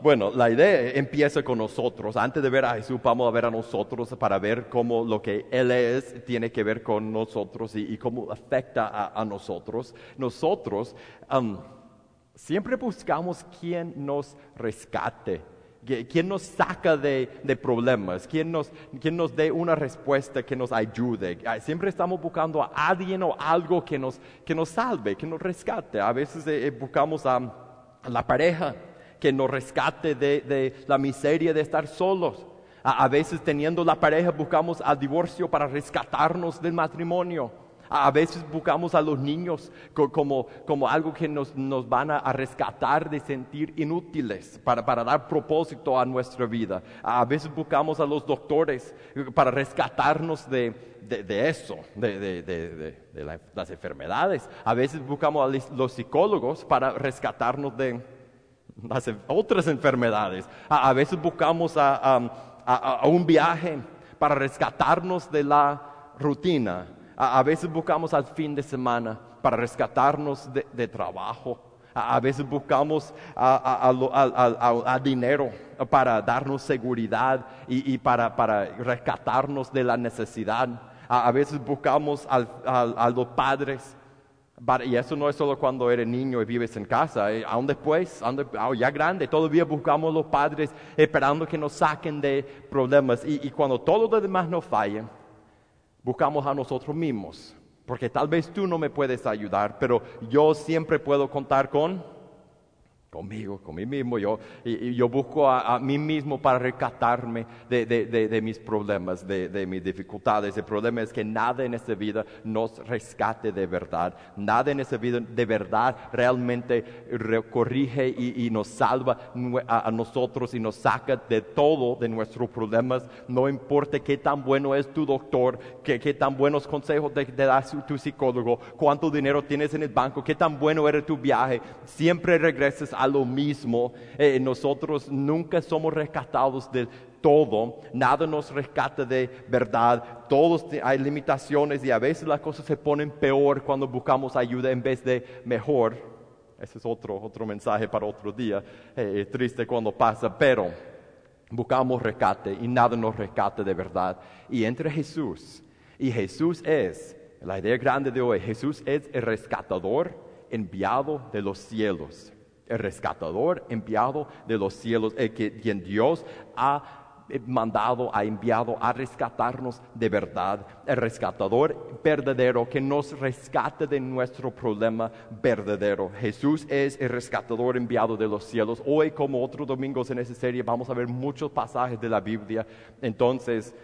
Bueno, la idea empieza con nosotros. Antes de ver a Jesús, vamos a ver a nosotros para ver cómo lo que Él es tiene que ver con nosotros y cómo afecta a nosotros. Nosotros siempre buscamos quien nos rescate, quien nos saca de problemas, quien nos dé una respuesta que nos ayude. Siempre estamos buscando a alguien o algo que nos salve, que nos rescate. A veces buscamos a la pareja que nos rescate de la miseria de estar solos. A veces teniendo la pareja buscamos al divorcio para rescatarnos del matrimonio. A veces buscamos a los niños como algo que nos van a rescatar de sentir inútiles, para dar propósito a nuestra vida. A veces buscamos a los doctores para rescatarnos de eso, de las enfermedades. A veces buscamos a los psicólogos para rescatarnos de las otras enfermedades. A veces buscamos a un viaje para rescatarnos de la rutina. A veces buscamos al fin de semana para rescatarnos de trabajo. A veces buscamos a dinero para darnos seguridad y para rescatarnos de la necesidad. A veces buscamos a los padres. Y eso no es solo cuando eres niño y vives en casa. Aún después, ya grande, todavía buscamos a los padres esperando que nos saquen de problemas. Y cuando todo lo demás nos falle, buscamos a nosotros mismos, porque tal vez tú no me puedes ayudar, pero yo siempre puedo contar conmigo, con mí mismo. Yo busco a mí mismo para rescatarme de mis problemas, de mis dificultades. El problema es que nada en esta vida nos rescate de verdad. Nada en esta vida de verdad realmente corrige y nos salva a nosotros y nos saca de todo, de nuestros problemas. No importa qué tan bueno es tu doctor, qué tan buenos consejos te da tu psicólogo, cuánto dinero tienes en el banco, qué tan bueno era tu viaje, siempre regresas a lo mismo. Nosotros nunca somos rescatados del todo. Nada nos rescata de verdad. Todos hay limitaciones y a veces las cosas se ponen peor cuando buscamos ayuda en vez de mejor. Ese es otro mensaje para otro día. Triste cuando pasa, pero buscamos rescate y nada nos rescata de verdad. Y entre Jesús es, la idea grande de hoy, Jesús es el rescatador enviado de los cielos. El rescatador enviado de los cielos, quien Dios ha enviado a rescatarnos de verdad. El rescatador verdadero que nos rescate de nuestro problema verdadero. Jesús es el rescatador enviado de los cielos. Hoy, como otros domingos en esta serie, vamos a ver muchos pasajes de la Biblia. Entonces,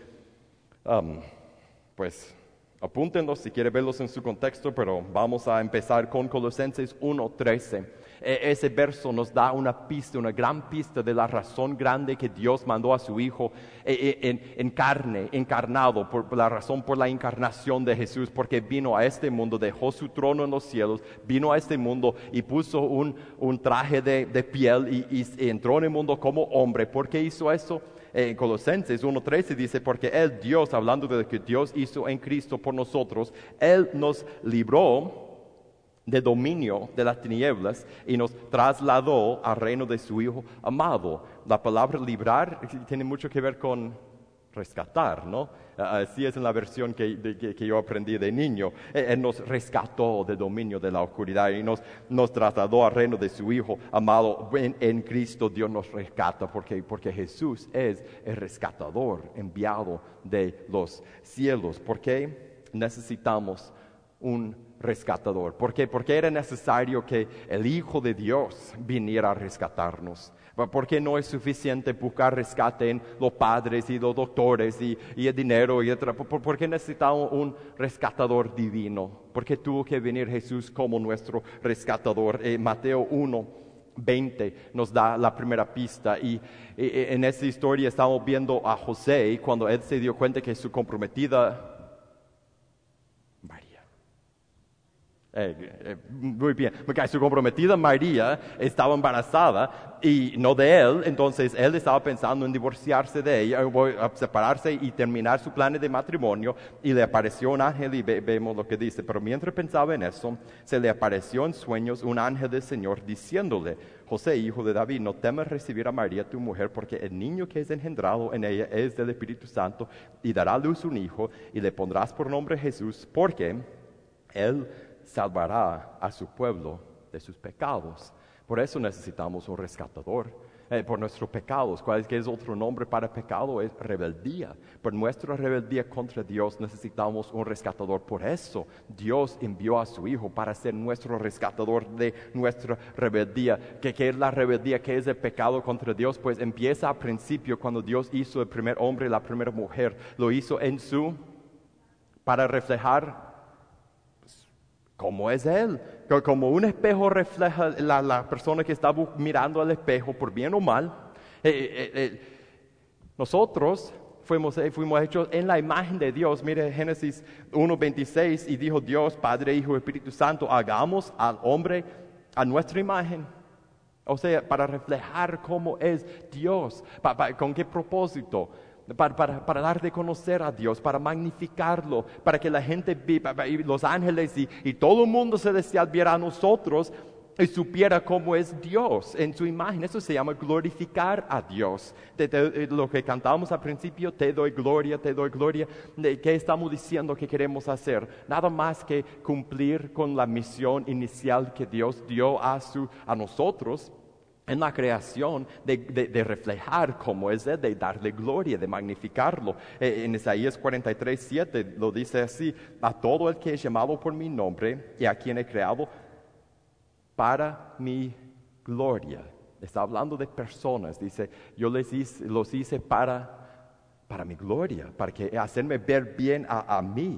pues apúntenlos si quieren verlos en su contexto, pero vamos a empezar con Colosenses 1:13. Ese verso nos da una pista, una gran pista de la razón grande que Dios mandó a su Hijo encarnado, por la razón por la encarnación de Jesús, porque vino a este mundo, dejó su trono en los cielos, vino a este mundo y puso un traje de piel y entró en el mundo como hombre. ¿Por qué hizo eso? En Colosenses 1:13 dice, porque Él, Dios, hablando de lo que Dios hizo en Cristo por nosotros, Él nos libró de dominio de las tinieblas y nos trasladó al reino de su Hijo amado. La palabra librar tiene mucho que ver con rescatar, ¿no? Así es en la versión que yo aprendí de niño. Él nos rescató del dominio de la oscuridad y nos trasladó al reino de su Hijo amado. En Cristo Dios nos rescata porque Jesús es el rescatador enviado de los cielos. ¿Por qué necesitamos un rescatador? ¿Por qué? Porque era necesario que el Hijo de Dios viniera a rescatarnos. ¿Por qué no es suficiente buscar rescate en los padres y los doctores y el dinero? ¿Por qué necesitamos un rescatador divino? ¿Por qué tuvo que venir Jesús como nuestro rescatador? Mateo 1:20 nos da la primera pista y en esta historia estamos viendo a José cuando él se dio cuenta que su comprometida muy bien, porque su comprometida María estaba embarazada y no de él, entonces él estaba pensando en divorciarse de ella, a separarse y terminar su plan de matrimonio, y le apareció un ángel y vemos lo que dice. Pero mientras pensaba en eso, se le apareció en sueños un ángel del Señor diciéndole: José, hijo de David, no temas recibir a María tu mujer, porque el niño que es engendrado en ella es del Espíritu Santo, y dará a luz un hijo, y le pondrás por nombre Jesús, porque él salvará a su pueblo de sus pecados. Por eso necesitamos un rescatador. Por nuestros pecados. ¿Cuál es otro nombre para pecado? Es rebeldía. Por nuestra rebeldía contra Dios necesitamos un rescatador. Por eso Dios envió a su Hijo para ser nuestro rescatador de nuestra rebeldía. ¿Qué es la rebeldía? ¿Qué es el pecado contra Dios? Pues empieza al principio cuando Dios hizo el primer hombre y la primera mujer. Lo hizo para reflejar cómo es Él. Como un espejo refleja la persona que está mirando al espejo, por bien o mal. Nosotros fuimos hechos en la imagen de Dios. Mire Génesis 1:26, y dijo Dios, Padre, Hijo, Espíritu Santo, hagamos al hombre a nuestra imagen. O sea, para reflejar cómo es Dios. ¿Con qué propósito? Para dar de conocer a Dios, para magnificarlo, para que la gente, los ángeles y todo el mundo celestial viera a nosotros y supiera cómo es Dios en su imagen. Eso se llama glorificar a Dios. Lo que cantábamos al principio, te doy gloria, te doy gloria. ¿Qué estamos diciendo que queremos hacer? Nada más que cumplir con la misión inicial que Dios dio a nosotros en la creación, de reflejar cómo es Él, de darle gloria, de magnificarlo. En Isaías 43:7 lo dice así: a todo el que es llamado por mi nombre y a quien he creado para mi gloria. Está hablando de personas. Dice, yo los hice para mi gloria, para hacerme ver bien a mí.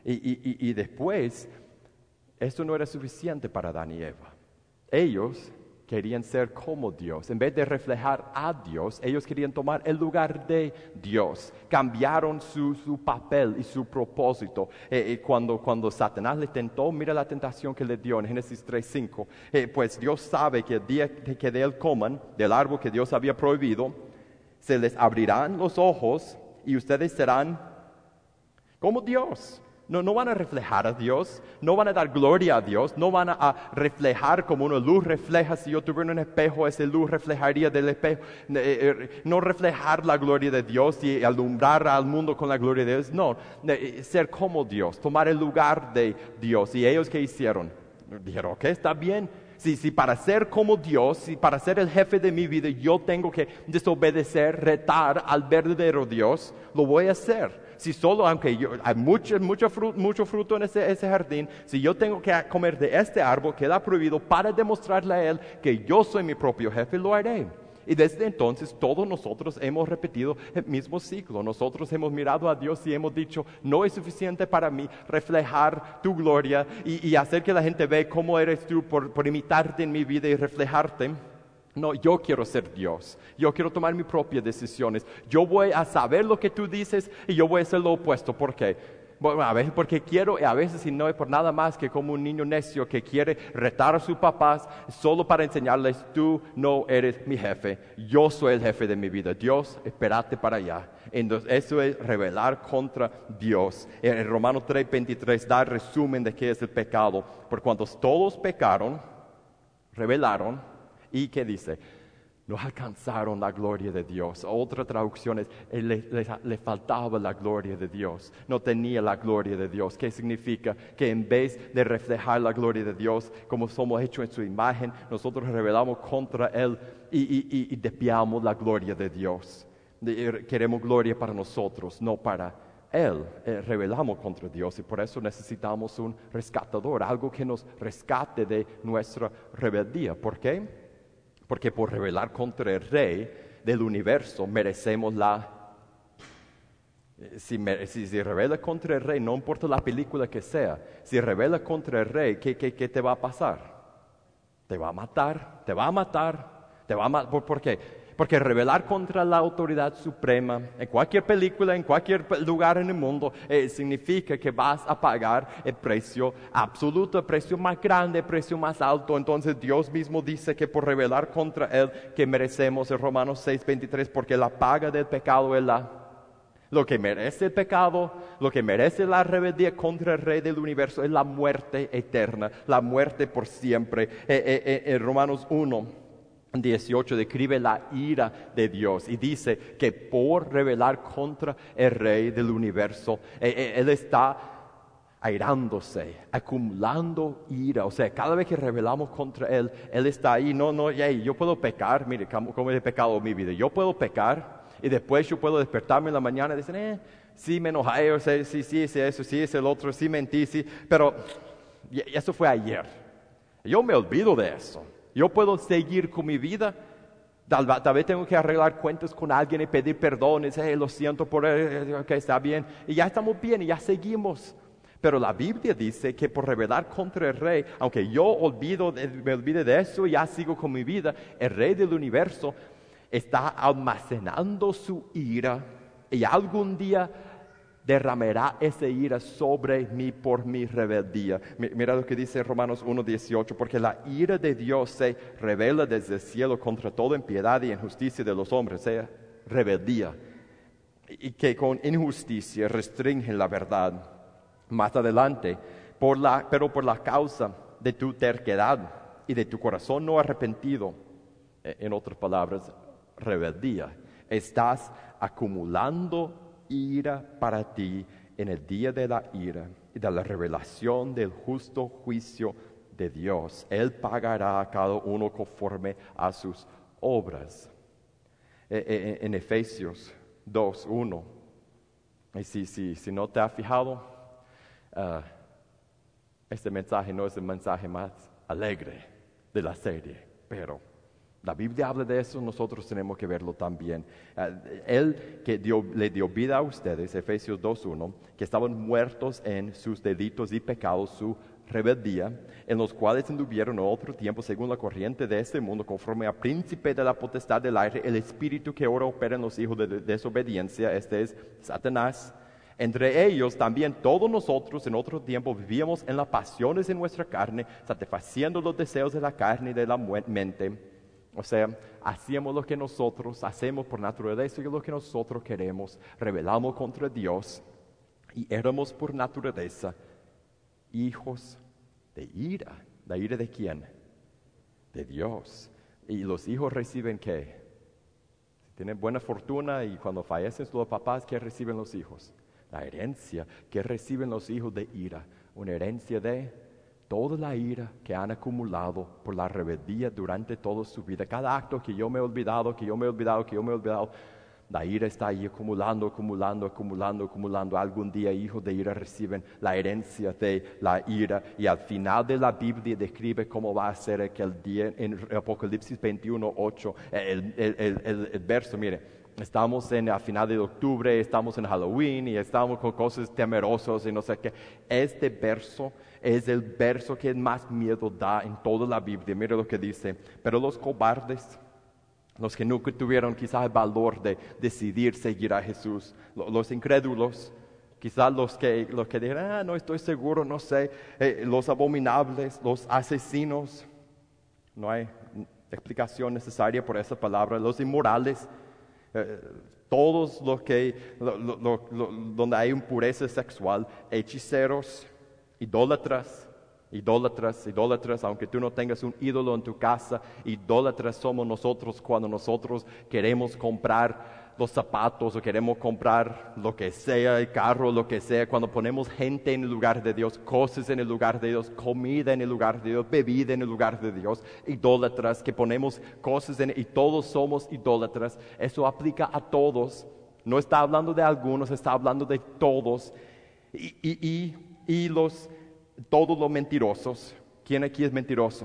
Y después, esto no era suficiente para Adán y Eva. Ellos querían ser como Dios. En vez de reflejar a Dios, ellos querían tomar el lugar de Dios. Cambiaron su papel y su propósito. Cuando Satanás le tentó, mira la tentación que le dio en Génesis 3:5. Pues Dios sabe que el día que de él coman, del árbol que Dios había prohibido, se les abrirán los ojos y ustedes serán como Dios. No van a reflejar a Dios, no van a dar gloria a Dios, no van a reflejar como una luz refleja. Si yo tuviera un espejo, esa luz reflejaría del espejo. No reflejar la gloria de Dios y alumbrar al mundo con la gloria de Dios. No, ser como Dios, tomar el lugar de Dios. ¿Y ellos qué hicieron? Dijeron, ok, está bien. Si para ser como Dios, si para ser el jefe de mi vida yo tengo que desobedecer, retar al verdadero Dios, lo voy a hacer. Si solo, aunque hay mucho fruto en ese jardín, si yo tengo que comer de este árbol que da prohibido para demostrarle a Él que yo soy mi propio jefe, lo haré. Y desde entonces todos nosotros hemos repetido el mismo ciclo. Nosotros hemos mirado a Dios y hemos dicho, no es suficiente para mí reflejar tu gloria y hacer que la gente vea cómo eres tú por imitarte en mi vida y reflejarte. No, yo quiero ser Dios. Yo quiero tomar mis propias decisiones. Yo voy a saber lo que tú dices y yo voy a hacer lo opuesto. ¿Por qué? Bueno, a veces porque quiero y a veces si no es por nada más que como un niño necio que quiere retar a sus papás solo para enseñarles, tú no eres mi jefe, yo soy el jefe de mi vida. Dios, espérate para allá. Entonces eso es rebelar contra Dios. En Romanos 3:23 da el resumen de qué es el pecado. Por cuanto todos pecaron, rebelaron, ¿y qué dice? No alcanzaron la gloria de Dios. Otra traducción es, le faltaba la gloria de Dios. No tenía la gloria de Dios. ¿Qué significa? Que en vez de reflejar la gloria de Dios, como somos hechos en su imagen, nosotros rebelamos contra Él y desviamos la gloria de Dios. Queremos gloria para nosotros, no para Él. Rebelamos contra Dios y por eso necesitamos un rescatador, algo que nos rescate de nuestra rebeldía. ¿Por qué? Porque por rebelar contra el Rey del universo merecemos Si rebela contra el Rey, no importa la película que sea, si rebela contra el Rey, ¿qué te va a pasar? Te va a matar. ¿Por qué? Porque rebelar contra la autoridad suprema, en cualquier película, en cualquier lugar en el mundo, significa que vas a pagar el precio absoluto, el precio más grande, el precio más alto. Entonces Dios mismo dice que por rebelar contra Él, que merecemos, en Romanos 6:23, porque la paga del pecado es lo que merece el pecado, lo que merece la rebeldía contra el Rey del universo es la muerte eterna, la muerte por siempre. En Romanos 1. 18 describe la ira de Dios y dice que por rebelar contra el Rey del universo, Él está airándose, acumulando ira. O sea, cada vez que rebelamos contra Él, Él está ahí. No, yo puedo pecar, mire cómo he pecado en mi vida. Yo puedo pecar y después yo puedo despertarme en la mañana y decir, sí me enojé, o sea, sí hice eso, sí hice el otro, sí mentí, sí. Pero eso fue ayer. Yo me olvido de eso. Yo puedo seguir con mi vida. Tal vez tengo que arreglar cuentas con alguien y pedir perdón. Y lo siento por él, ok, está bien. Y ya estamos bien y ya seguimos. Pero la Biblia dice que por rebelar contra el Rey, aunque yo me olvide de eso y ya sigo con mi vida, el Rey del universo está almacenando su ira y algún día derramará esa ira sobre mí por mi rebeldía. Mira lo que dice Romanos 1:18, porque la ira de Dios se revela desde el cielo contra toda impiedad y injusticia de los hombres, sea rebeldía, y que con injusticia restringen la verdad. Más adelante, pero por la causa de tu terquedad y de tu corazón no arrepentido, en otras palabras, rebeldía, estás acumulando ira para ti en el día de la ira y de la revelación del justo juicio de Dios. Él pagará a cada uno conforme a sus obras. En Efesios 2:1. Y si no te has fijado, este mensaje no es el mensaje más alegre de la serie, pero la Biblia habla de eso, nosotros tenemos que verlo también. Él que le dio vida a ustedes, Efesios 2:1, que estaban muertos en sus delitos y pecados, su rebeldía, en los cuales anduvieron en otro tiempo según la corriente de este mundo, conforme al príncipe de la potestad del aire, el espíritu que ahora opera en los hijos de desobediencia, este es Satanás. Entre ellos también todos nosotros en otro tiempo vivíamos en las pasiones de nuestra carne, satisfaciendo los deseos de la carne y de la mente. O sea, hacíamos lo que nosotros hacemos por naturaleza y lo que nosotros queremos. Rebelamos contra Dios y éramos por naturaleza hijos de ira. ¿La ira de quién? De Dios. Y los hijos reciben ¿qué? Si tienen buena fortuna y cuando fallecen los papás, ¿qué reciben los hijos? La herencia que reciben los hijos de ira. Una herencia de toda la ira que han acumulado por la rebeldía durante toda su vida. Cada acto que yo me he olvidado, la ira está ahí acumulando. Algún día hijos de ira reciben la herencia de la ira. Y al final de la Biblia describe cómo va a ser aquel día en Apocalipsis 21:8. El verso, mire. Estamos a final de octubre, estamos en Halloween y estamos con cosas temerosas y no sé qué. Este verso es el verso que más miedo da en toda la Biblia. Mira lo que dice. Pero los cobardes, los que nunca tuvieron quizás el valor de decidir seguir a Jesús, los incrédulos, quizás los que dirán, no estoy seguro, no sé, los abominables, los asesinos, no hay explicación necesaria por esa palabra, los inmorales, todos los que donde hay impureza sexual, hechiceros, idólatras, aunque tú no tengas un ídolo en tu casa, idólatras somos nosotros cuando nosotros queremos comprar los zapatos o queremos comprar lo que sea, el carro, lo que sea, cuando ponemos gente en el lugar de Dios, cosas en el lugar de Dios, comida en el lugar de Dios, bebida en el lugar de Dios, idólatras, que ponemos cosas y todos somos idólatras. Eso aplica a todos, no está hablando de algunos, está hablando de todos. Todos los mentirosos. ¿Quién aquí es mentiroso?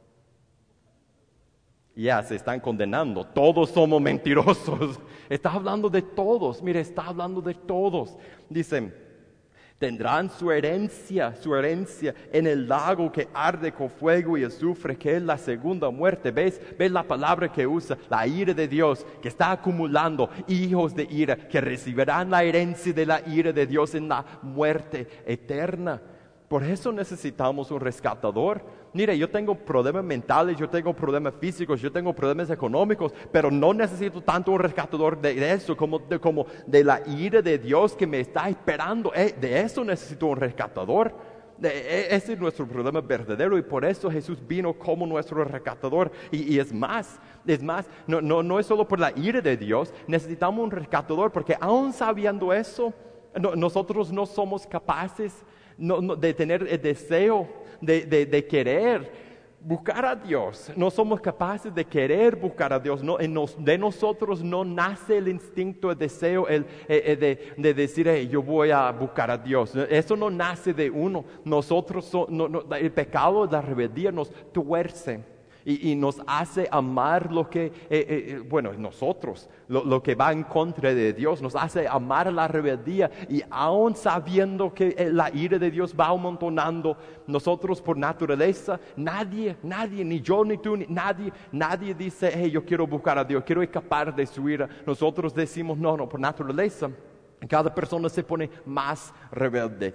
Ya se están condenando. Todos somos mentirosos. Está hablando de todos. Mire, está hablando de todos. Dicen, tendrán su herencia en el lago que arde con fuego y azufre, que es la segunda muerte. ¿Ves la palabra que usa? La ira de Dios, que está acumulando hijos de ira, que recibirán la herencia de la ira de Dios en la muerte eterna. Por eso necesitamos un rescatador. Mire, yo tengo problemas mentales, yo tengo problemas físicos, yo tengo problemas económicos, pero no necesito tanto un rescatador de eso como de la ira de Dios que me está esperando. De eso necesito un rescatador. Ese es nuestro problema verdadero y por eso Jesús vino como nuestro rescatador. Y es más, no es solo por la ira de Dios, necesitamos un rescatador porque aún sabiendo eso, nosotros no somos capaces de tener el deseo de querer buscar a Dios. No somos capaces de querer buscar a Dios. De nosotros no nace el instinto, el deseo de decir, hey, yo voy a buscar a Dios. Eso no nace de uno. El pecado, la rebeldía nos tuerce. Y nos hace amar lo que, lo que va en contra de Dios, nos hace amar la rebeldía y aún sabiendo que la ira de Dios va amontonando, nosotros por naturaleza, nadie, ni yo, ni tú, nadie dice, hey, yo quiero buscar a Dios, quiero escapar de su ira. Nosotros decimos, no, por naturaleza. Cada persona se pone más rebelde.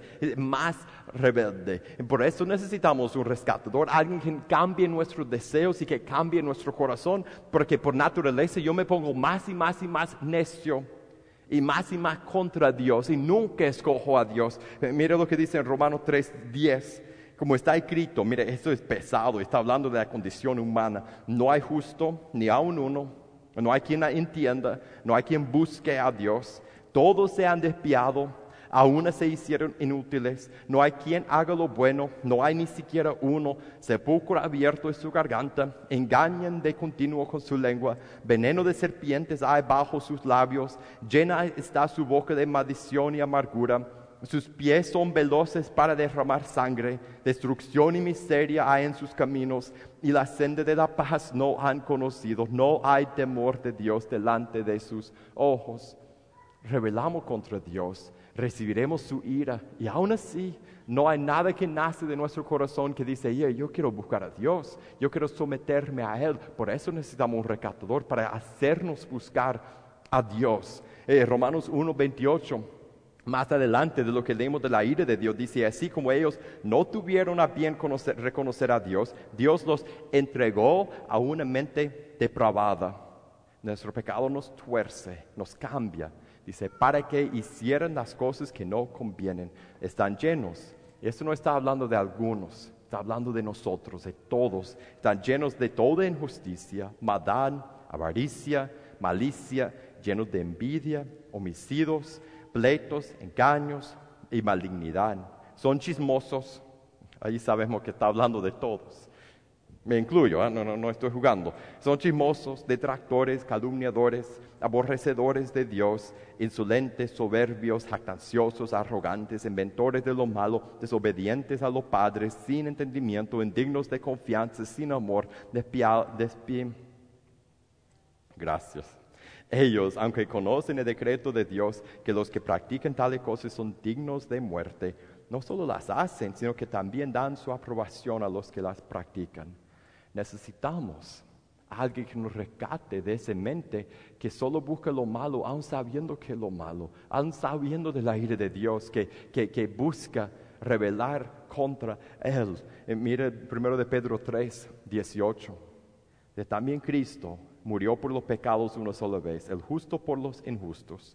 Por eso necesitamos un rescatador, alguien que cambie nuestros deseos y que cambie nuestro corazón, porque por naturaleza yo me pongo más y más necio y más contra Dios y nunca escojo a Dios. Mire lo que dice en Romanos 3:10. Como está escrito, mire, esto es pesado, está hablando de la condición humana. No hay justo, ni aun uno, no hay quien la entienda, no hay quien busque a Dios. Todos se han desviado, aún se hicieron inútiles. No hay quien haga lo bueno, no hay ni siquiera uno. Sepulcro abierto es su garganta, engañan de continuo con su lengua. Veneno de serpientes hay bajo sus labios. Llena está su boca de maldición y amargura. Sus pies son veloces para derramar sangre. Destrucción y miseria hay en sus caminos, y la senda de la paz no han conocido. No hay temor de Dios delante de sus ojos. Rebelamos contra Dios, recibiremos su ira y aún así no hay nada que nace de nuestro corazón que dice, yo quiero buscar a Dios, yo quiero someterme a Él. Por eso necesitamos un rescatador para hacernos buscar a Dios. Romanos 1:28, más adelante de lo que leemos de la ira de Dios, dice, así como ellos no tuvieron a bien reconocer a Dios, Dios los entregó a una mente depravada. Nuestro pecado nos tuerce, nos cambia. Dice, para que hicieran las cosas que no convienen. Están llenos. Esto no está hablando de algunos, está hablando de nosotros, de todos. Están llenos de toda injusticia, maldad, avaricia, malicia, llenos de envidia, homicidios, pleitos, engaños y malignidad. Son chismosos. Ahí sabemos que está hablando de todos. Me incluyo, no estoy jugando. Son chismosos, detractores, calumniadores, aborrecedores de Dios, insolentes, soberbios, jactanciosos, arrogantes, inventores de lo malo, desobedientes a los padres, sin entendimiento, indignos de confianza, sin amor, Gracias. Ellos, aunque conocen el decreto de Dios, que los que practican tales cosas son dignos de muerte, no solo las hacen, sino que también dan su aprobación a los que las practican. Necesitamos a alguien que nos rescate de esa mente que solo busca lo malo, aun sabiendo que es lo malo, aun sabiendo de la ira de Dios, que busca rebelar contra Él. Mire 1 de Pedro 3:18. También Cristo murió por los pecados una sola vez, el justo por los injustos.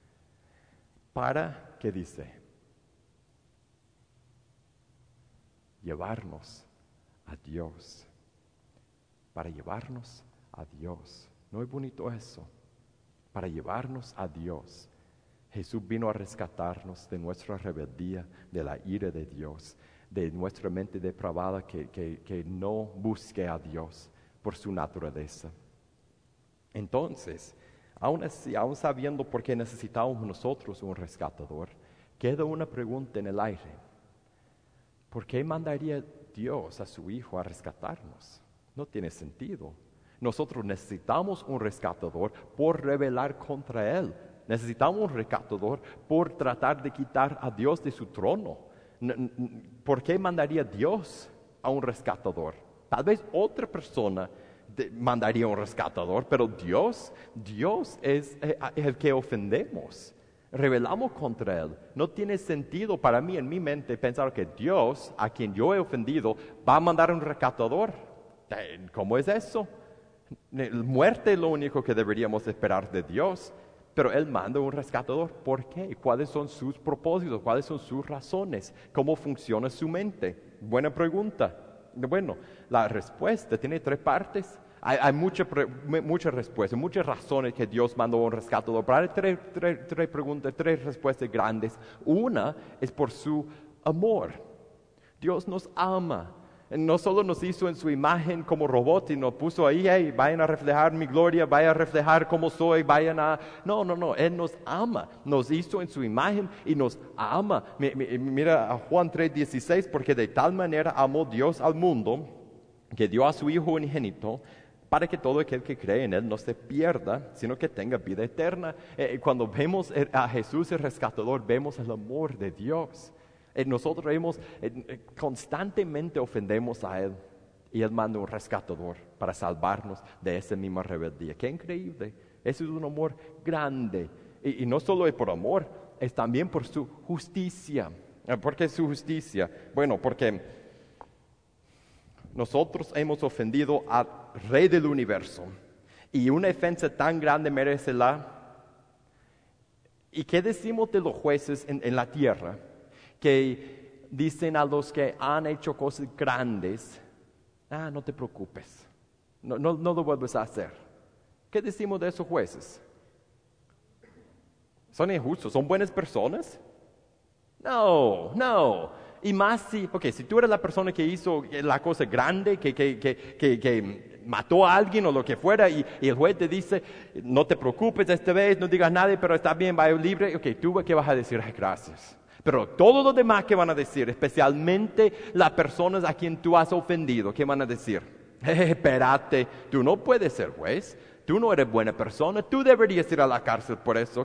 ¿Para qué dice? Llevarnos a Dios. Para llevarnos a Dios. ¿No es bonito eso? Para llevarnos a Dios. Jesús vino a rescatarnos de nuestra rebeldía, de la ira de Dios, de nuestra mente depravada que no busque a Dios por su naturaleza. Entonces, aún así, aún sabiendo por qué necesitamos nosotros un rescatador, queda una pregunta en el aire. ¿Por qué mandaría Dios a su Hijo a rescatarnos? No tiene sentido. Nosotros necesitamos un rescatador por rebelar contra Él. Necesitamos un rescatador por tratar de quitar a Dios de su trono. ¿Por qué mandaría Dios a un rescatador? Tal vez otra persona mandaría un rescatador, pero Dios es el que ofendemos. Rebelamos contra Él. No tiene sentido para mí en mi mente pensar que Dios, a quien yo he ofendido, va a mandar un rescatador. ¿Cómo es eso? Muerte es lo único que deberíamos esperar de Dios. pero Él manda un rescatador. ¿Por qué? ¿Cuáles son sus propósitos? ¿Cuáles son sus razones? ¿Cómo funciona su mente? Buena pregunta. Bueno, la respuesta tiene tres partes. Hay muchas respuestas, muchas razones que Dios mandó un rescatador. Pero hay tres preguntas, tres respuestas grandes. Una es por su amor. Dios nos ama. No solo nos hizo en su imagen como robot y nos puso ahí, hey, vayan a reflejar mi gloria, vayan a reflejar cómo soy, vayan a... No, Él nos ama, nos hizo en su imagen y nos ama. Mira a Juan 3:16, porque de tal manera amó Dios al mundo, que dio a su Hijo unigénito, para que todo aquel que cree en Él no se pierda, sino que tenga vida eterna. Cuando vemos a Jesús el rescatador, vemos el amor de Dios. Nosotros constantemente ofendemos a Él y Él manda un rescatador para salvarnos de esa misma rebeldía. ¡Qué increíble! Ese es un amor grande. Y no solo es por amor, es también por su justicia. ¿Por qué su justicia? Bueno, porque nosotros hemos ofendido al Rey del universo y una ofensa tan grande merece ¿Y qué decimos de los jueces en la tierra? Que dicen a los que han hecho cosas grandes, no te preocupes, no lo vuelves a hacer. ¿Qué decimos de esos jueces? ¿Son injustos? ¿Son buenas personas? No. Y más si tú eres la persona que hizo la cosa grande, que mató a alguien o lo que fuera, y el juez te dice, no te preocupes esta vez, no digas nada, pero está bien, vaya libre. ¿Tú qué vas a decir? Ay, gracias. Pero todos los demás, ¿qué van a decir? Especialmente las personas a quien tú has ofendido, ¿qué van a decir? Espérate, tú no puedes ser juez, tú no eres buena persona, tú deberías ir a la cárcel por eso.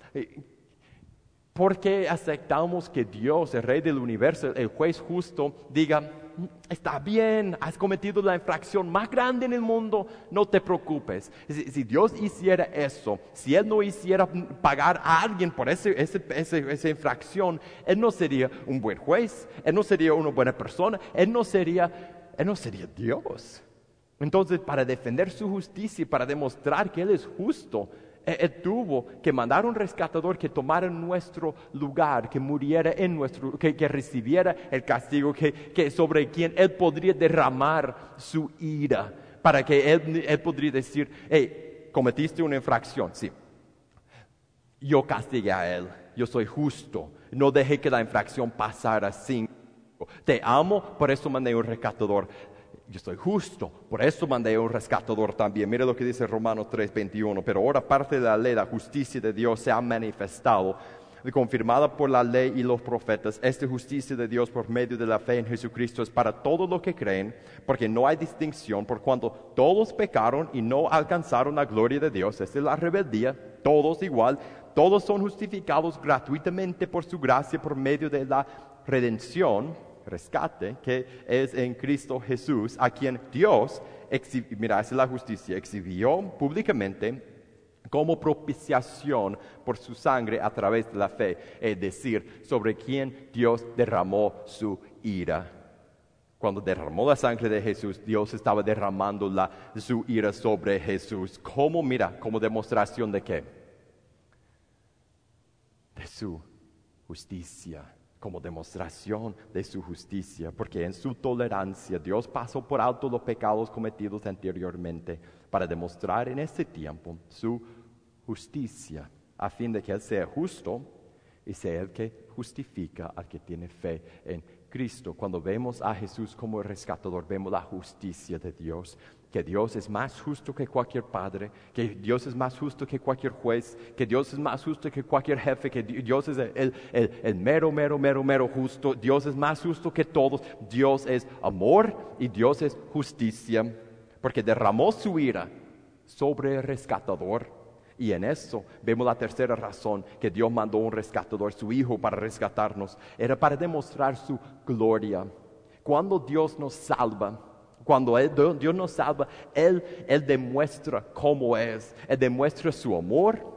Porque aceptamos que Dios, el Rey del universo, el juez justo, diga, está bien, has cometido la infracción más grande en el mundo, no te preocupes. Si Dios hiciera eso, si Él no hiciera pagar a alguien por esa infracción, Él no sería un buen juez, Él no sería una buena persona, Él no sería Dios. Entonces, para defender su justicia y para demostrar que Él es justo, Él tuvo que mandar un rescatador que tomara nuestro lugar, que muriera que recibiera el castigo, que sobre quien Él podría derramar su ira, para que Él podría decir, hey, cometiste una infracción, sí. Yo castigué a Él, yo soy justo, no dejé que la infracción pasara sin. Te amo, por eso mandé un rescatador. Yo soy justo, por eso mandé un rescatador también. Mira lo que dice Romanos 3:21. Pero ahora parte de la ley, la justicia de Dios se ha manifestado, confirmada por la ley y los profetas. Esta justicia de Dios por medio de la fe en Jesucristo es para todos los que creen, porque no hay distinción, por cuanto todos pecaron y no alcanzaron la gloria de Dios. Esta es la rebeldía, todos igual. Todos son justificados gratuitamente por su gracia, por medio de la redención, rescate, que es en Cristo Jesús, a quien Dios, mira, esa es la justicia, exhibió públicamente como propiciación por su sangre a través de la fe, es decir, sobre quien Dios derramó su ira. Cuando derramó la sangre de Jesús, Dios estaba derramando su ira sobre Jesús. ¿Cómo? Mira, como demostración de qué? De su justicia. Como demostración de su justicia, porque en su tolerancia Dios pasó por alto los pecados cometidos anteriormente para demostrar en este tiempo su justicia, a fin de que Él sea justo y sea el que justifica al que tiene fe en Cristo. Cuando vemos a Jesús como el rescatador, vemos la justicia de Dios, que Dios es más justo que cualquier padre, que Dios es más justo que cualquier juez, que Dios es más justo que cualquier jefe, que Dios es el mero justo. Dios es más justo que todos. Dios es amor y Dios es justicia, porque derramó su ira sobre el rescatador. Y en eso vemos la tercera razón que Dios mandó un rescatador, su Hijo, para rescatarnos. Era para demostrar su gloria. Cuando Dios nos salva, Dios nos salva, Él demuestra cómo es. Él demuestra su amor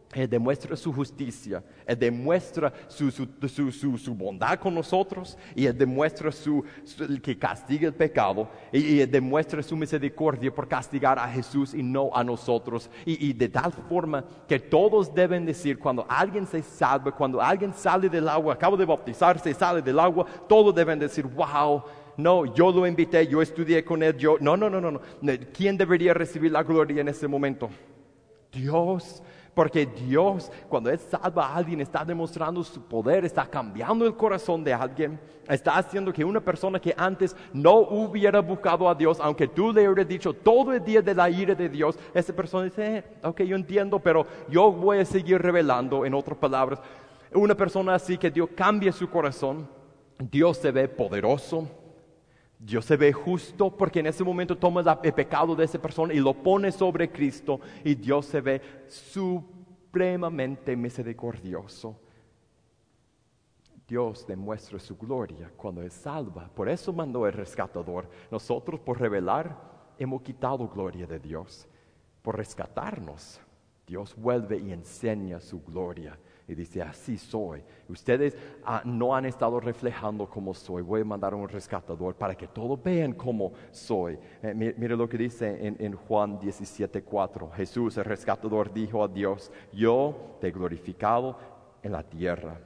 Él demuestra su justicia, Él demuestra su bondad con nosotros y Él demuestra que castiga el pecado y Él demuestra su misericordia por castigar a Jesús y no a nosotros. Y de tal forma que todos deben decir, cuando alguien se salva, cuando alguien sale del agua, acaba de bautizarse y sale del agua, todos deben decir, wow. No, yo lo invité, yo estudié con él, No. ¿Quién debería recibir la gloria en ese momento? Dios. Porque Dios, cuando Él salva a alguien, está demostrando su poder, está cambiando el corazón de alguien, está haciendo que una persona que antes no hubiera buscado a Dios, aunque tú le hubieras dicho todo el día de la ira de Dios, esa persona dice, ok, yo entiendo, pero yo voy a seguir revelando. En otras palabras, una persona así que Dios cambie su corazón, Dios se ve poderoso, Dios se ve justo, porque en ese momento toma el pecado de esa persona y lo pone sobre Cristo, y Dios se ve supremamente misericordioso. Dios demuestra su gloria cuando Él salva. Por eso mandó el rescatador. Nosotros, por revelar, hemos quitado gloria de Dios. Por rescatarnos, Dios vuelve y enseña su gloria. Y dice, así soy. Ustedes no han estado reflejando cómo soy. Voy a mandar un rescatador para que todos vean cómo soy. Mire lo que dice en Juan 17:4. Jesús, el rescatador, dijo a Dios, yo te he glorificado en la tierra.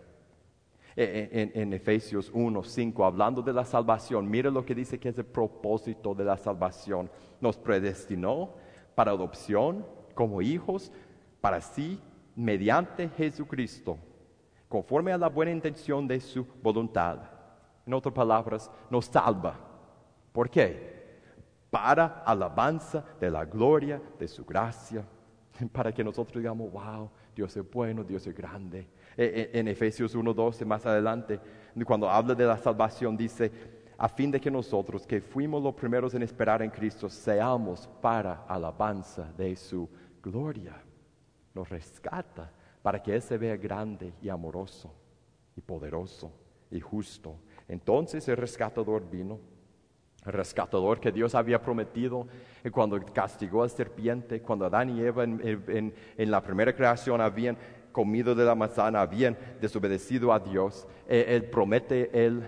En Efesios 1:5, hablando de la salvación, mire lo que dice que es el propósito de la salvación. Nos predestinó para adopción como hijos para sí, mediante Jesucristo, conforme a la buena intención de su voluntad. En otras palabras, nos salva. ¿Por qué? Para alabanza de la gloria de su gracia, para que nosotros digamos, wow, Dios es bueno, Dios es grande. En Efesios 1:12, más adelante, cuando habla de la salvación, dice, a fin de que nosotros, que fuimos los primeros en esperar en Cristo, seamos para alabanza de su gloria. Nos rescata para que Él se vea grande y amoroso y poderoso y justo. Entonces el rescatador vino, el rescatador que Dios había prometido cuando castigó al serpiente, cuando Adán y Eva en la primera creación habían comido de la manzana, habían desobedecido a Dios. Él promete el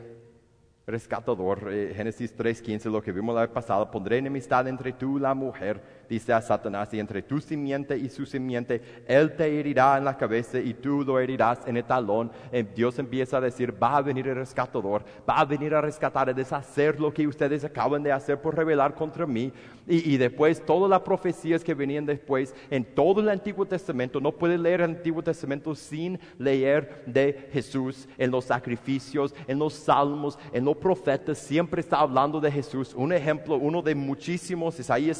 rescatador. Génesis 3:15, lo que vimos la vez pasada, pondré enemistad entre tú y la mujer, dice a Satanás, y entre tu simiente y su simiente, él te herirá en la cabeza y tú lo herirás en el talón. Dios empieza a decir, va a venir el rescatador, va a venir a rescatar, a deshacer lo que ustedes acaban de hacer por rebelar contra mí. Y después, todas las profecías que venían después, en todo el Antiguo Testamento, no puedes leer el Antiguo Testamento sin leer de Jesús. En los sacrificios, en los salmos, en los profetas, siempre está hablando de Jesús. Un ejemplo, uno de muchísimos, Isaías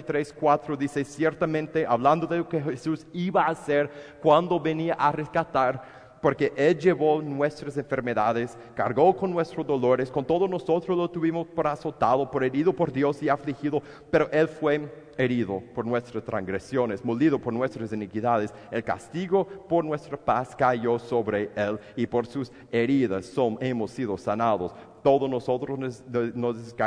53:4 dice, ciertamente, hablando de lo que Jesús iba a hacer cuando venía a rescatar, porque Él llevó nuestras enfermedades, cargó con nuestros dolores, con todos nosotros lo tuvimos por azotado, por herido por Dios y afligido, pero Él fue herido por nuestras transgresiones, molido por nuestras iniquidades. El castigo por nuestra paz cayó sobre Él, y por sus heridas hemos sido sanados. Todos nosotros nos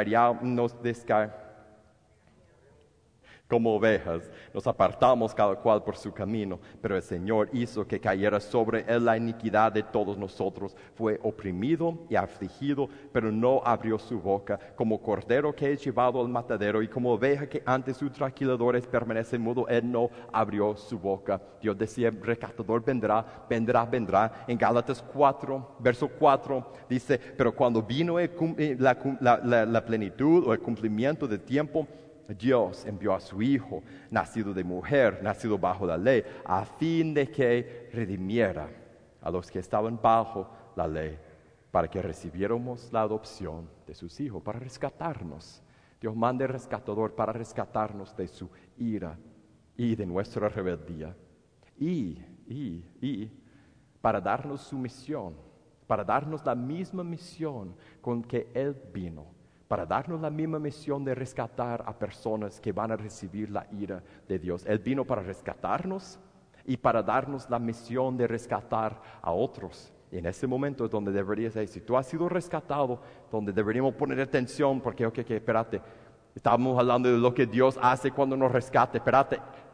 como ovejas, nos apartamos cada cual por su camino, pero el Señor hizo que cayera sobre Él la iniquidad de todos nosotros. Fue oprimido y afligido, pero no abrió su boca. Como cordero que es llevado al matadero, y como oveja que ante sus trasquiladores permanece mudo, Él no abrió su boca. Dios decía, el rescatador vendrá. En Gálatas 4, verso 4, dice, pero cuando vino la plenitud o el cumplimiento del tiempo, Dios envió a su Hijo, nacido de mujer, nacido bajo la ley, a fin de que redimiera a los que estaban bajo la ley, para que recibiéramos la adopción de sus hijos, para rescatarnos. Dios manda el rescatador para rescatarnos de su ira y de nuestra rebeldía, y para darnos su misión, para darnos la misma misión con que Él vino, para darnos la misma misión de rescatar a personas que van a recibir la ira de Dios. Él vino para rescatarnos y para darnos la misión de rescatar a otros. Y en ese momento es donde deberías decir, si tú has sido rescatado, donde deberíamos poner atención, porque espérate, estábamos hablando de lo que Dios hace cuando nos rescate. Espérate,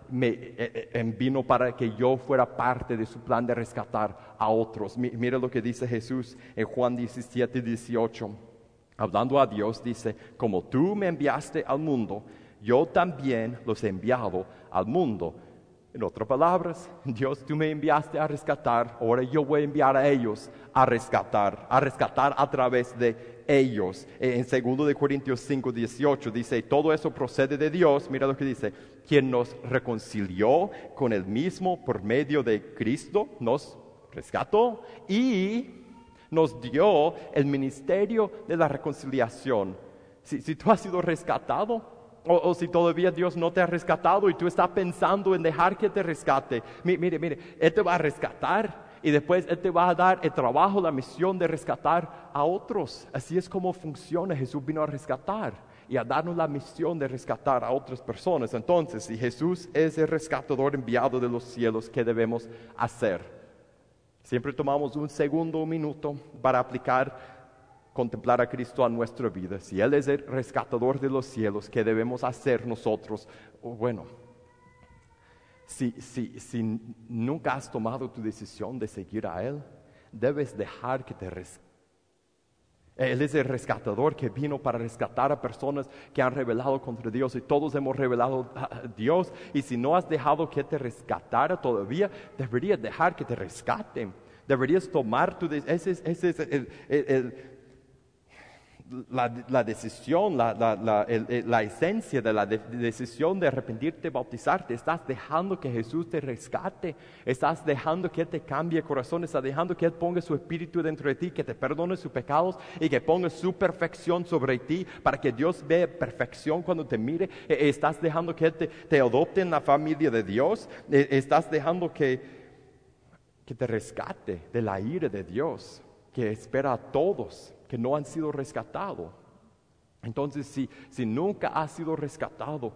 vino para que yo fuera parte de su plan de rescatar a otros. Mira lo que dice Jesús en Juan 17:18. Hablando a Dios, dice, como tú me enviaste al mundo, yo también los he enviado al mundo. En otras palabras, Dios, tú me enviaste a rescatar, ahora yo voy a enviar a ellos a rescatar a través de ellos. En 2 Corintios 5:18 dice, todo eso procede de Dios, mira lo que dice, quien nos reconcilió con Él mismo por medio de Cristo, nos rescató y nos dio el ministerio de la reconciliación. Si tú has sido rescatado, o si todavía Dios no te ha rescatado y tú estás pensando en dejar que te rescate, mire, Él te va a rescatar y después Él te va a dar el trabajo, la misión de rescatar a otros. Así es como funciona. Jesús vino a rescatar y a darnos la misión de rescatar a otras personas. Entonces, si Jesús es el rescatador enviado de los cielos, ¿qué debemos hacer? Siempre tomamos un minuto para contemplar a Cristo a nuestra vida. Si Él es el rescatador de los cielos, ¿qué debemos hacer nosotros? Bueno, si nunca has tomado tu decisión de seguir a Él, debes dejar que te rescate. Él es el rescatador que vino para rescatar a personas que han rebelado contra Dios y todos hemos rebelado a Dios. Y si no has dejado que te rescatara todavía, deberías dejar que te rescaten. Deberías tomar tu decisión. Ese es la decisión, la esencia de la decisión de arrepentirte, bautizarte. Estás dejando que Jesús te rescate, estás dejando que Él te cambie el corazón, estás dejando que Él ponga su espíritu dentro de ti, que te perdone sus pecados y que ponga su perfección sobre ti para que Dios vea perfección cuando te mire. Estás dejando que Él te adopte en la familia de Dios. Estás dejando que te rescate de la ira de Dios que espera a todos que no han sido rescatados. Entonces, si nunca has sido rescatado,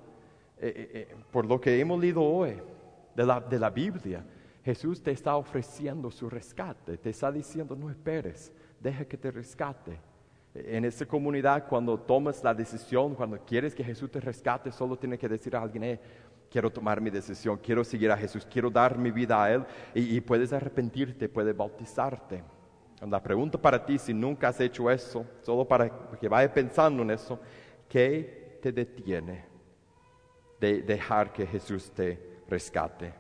por lo que hemos leído hoy de la Biblia, Jesús te está ofreciendo su rescate, te está diciendo, no esperes, deja que te rescate. En esta comunidad, cuando tomas la decisión, cuando quieres que Jesús te rescate, solo tienes que decir a alguien, quiero tomar mi decisión, quiero seguir a Jesús, quiero dar mi vida a Él, y puedes arrepentirte, puedes bautizarte. La pregunta para ti, si nunca has hecho eso, solo para que vayas pensando en eso, ¿qué te detiene de dejar que Jesús te rescate?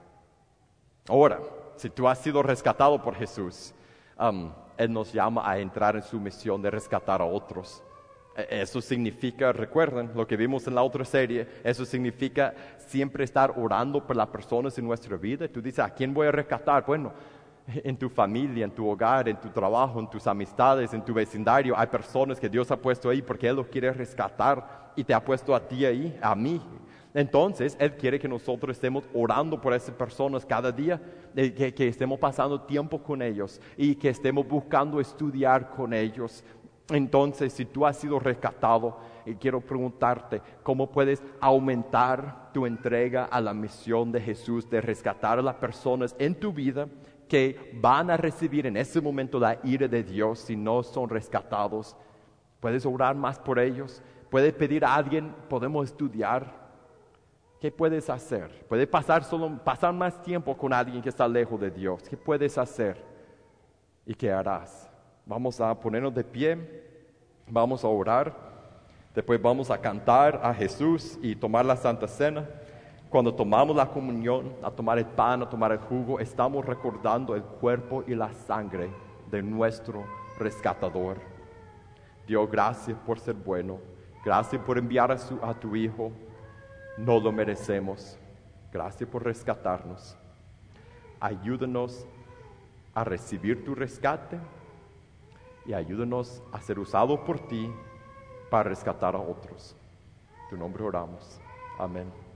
Ahora, si tú has sido rescatado por Jesús, Él nos llama a entrar en su misión de rescatar a otros. Eso significa, recuerden lo que vimos en la otra serie, eso significa siempre estar orando por las personas en nuestra vida. Tú dices, ¿a quién voy a rescatar? Bueno, en tu familia, en tu hogar, en tu trabajo, en tus amistades, en tu vecindario, hay personas que Dios ha puesto ahí porque Él los quiere rescatar y te ha puesto a ti ahí, a mí. Entonces, Él quiere que nosotros estemos orando por esas personas cada día, que estemos pasando tiempo con ellos y que estemos buscando estudiar con ellos. Entonces, si tú has sido rescatado, quiero preguntarte, ¿cómo puedes aumentar tu entrega a la misión de Jesús de rescatar a las personas en tu vida que van a recibir en ese momento la ira de Dios si no son rescatados? Puedes orar más por ellos, puedes pedir a alguien, podemos estudiar. ¿Qué puedes hacer? Puedes pasar más tiempo con alguien que está lejos de Dios. ¿Qué puedes hacer? ¿Y qué harás? Vamos a ponernos de pie, vamos a orar, después vamos a cantar a Jesús y tomar la Santa Cena. Cuando tomamos la comunión, a tomar el pan, a tomar el jugo, estamos recordando el cuerpo y la sangre de nuestro rescatador. Dios, gracias por ser bueno. Gracias por enviar a tu Hijo. No lo merecemos. Gracias por rescatarnos. Ayúdanos a recibir tu rescate y ayúdanos a ser usados por ti para rescatar a otros. En tu nombre oramos. Amén.